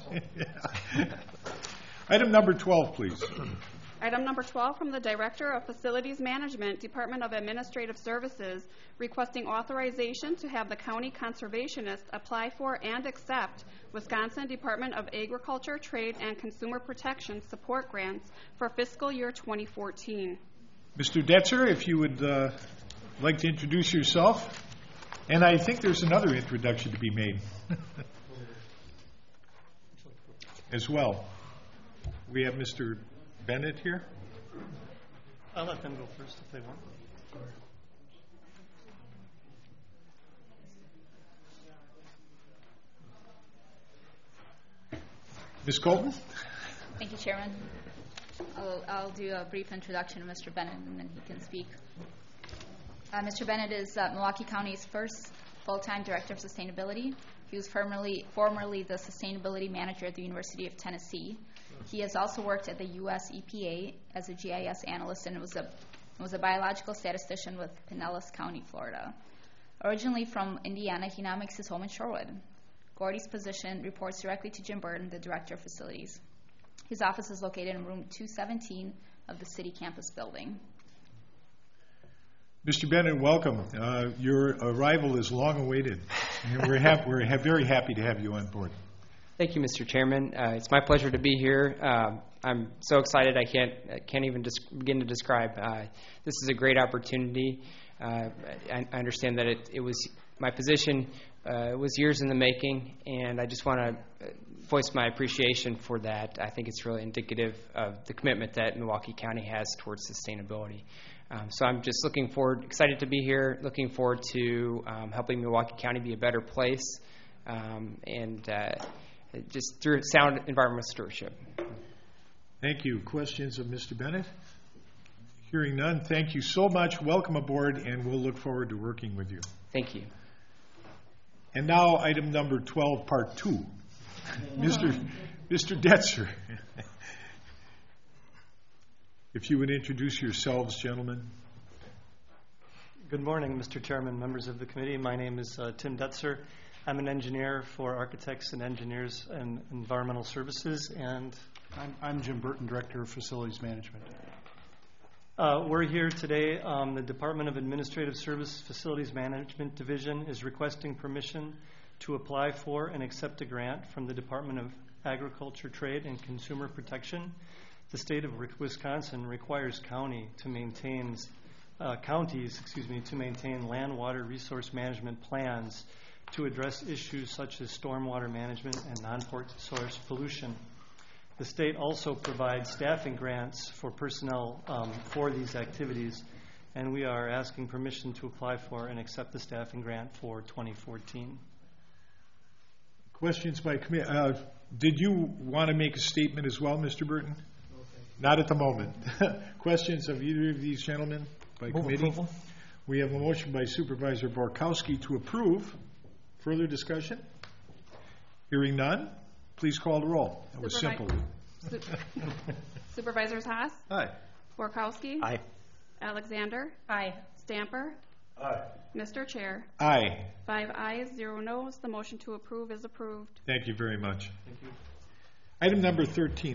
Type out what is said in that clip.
Item number 12, please. Item number 12 from the Director of Facilities Management, Department of Administrative Services, requesting authorization to have the county conservationist apply for and accept Wisconsin Department of Agriculture, Trade, and Consumer Protection support grants for fiscal year 2014. Mr. Detzer, if you would like to introduce yourself. And I think there's another introduction to be made as well. We have Mr. Bennett here. I'll let them go first if they want. Ms. Colton? Thank you, Chairman. I'll do a brief introduction to Mr. Bennett, and then he can speak. Mr. Bennett is Milwaukee County's first full-time Director of Sustainability. He was formerly the Sustainability Manager at the University of Tennessee. He has also worked at the U.S. EPA as a GIS analyst and was a biological statistician with Pinellas County, Florida. Originally from Indiana, he now makes his home in Shorewood. Gordy's position reports directly to Jim Burton, the Director of Facilities. His office is located in room 217 of the City Campus building. Mr. Bennett, welcome. Your arrival is long awaited, and we're very happy to have you on board. Thank you, Mr. Chairman. It's my pleasure to be here. I'm so excited I can't even begin to describe. This is a great opportunity. I understand that it was my position was years in the making, and I just want to voice my appreciation for that. I think it's really indicative of the commitment that Milwaukee County has towards sustainability. So I'm just excited to be here, looking forward to helping Milwaukee County be a better place, and just through sound environmental stewardship. Thank you. Questions of Mr. Bennett? Hearing none, thank you so much. Welcome aboard, and we'll look forward to working with you. Thank you. And now, item number 12, part 2. Mr. Detzer. If you would introduce yourselves, gentlemen. Good morning, Mr. Chairman, members of the committee. My name is Tim Detzer. I'm an engineer for Architects and Engineers and Environmental Services, and I'm Jim Burton, Director of Facilities Management. We're here today. The Department of Administrative Service Facilities Management Division is requesting permission to apply for and accept a grant from the Department of Agriculture, Trade, and Consumer Protection. The state of Wisconsin requires counties to maintain land water resource management plans to address issues such as stormwater management and non-port source pollution. The state also provides staffing grants for personnel for these activities, and we are asking permission to apply for and accept the staffing grant for 2014. Questions by committee? Did you want to make a statement as well, Mr. Burton? Not at the moment. Questions of either of these gentlemen by committee? Approval. We have a motion by Supervisor Borkowski to approve. Further discussion? Hearing none, please call the roll. That was simple. Supervisors Haas? Aye. Borkowski? Aye. Alexander? Aye. Stamper? Aye. Mr. Chair? Aye. 5 ayes, 0 noes. The motion to approve is approved. Thank you very much. Thank you. Item number 13.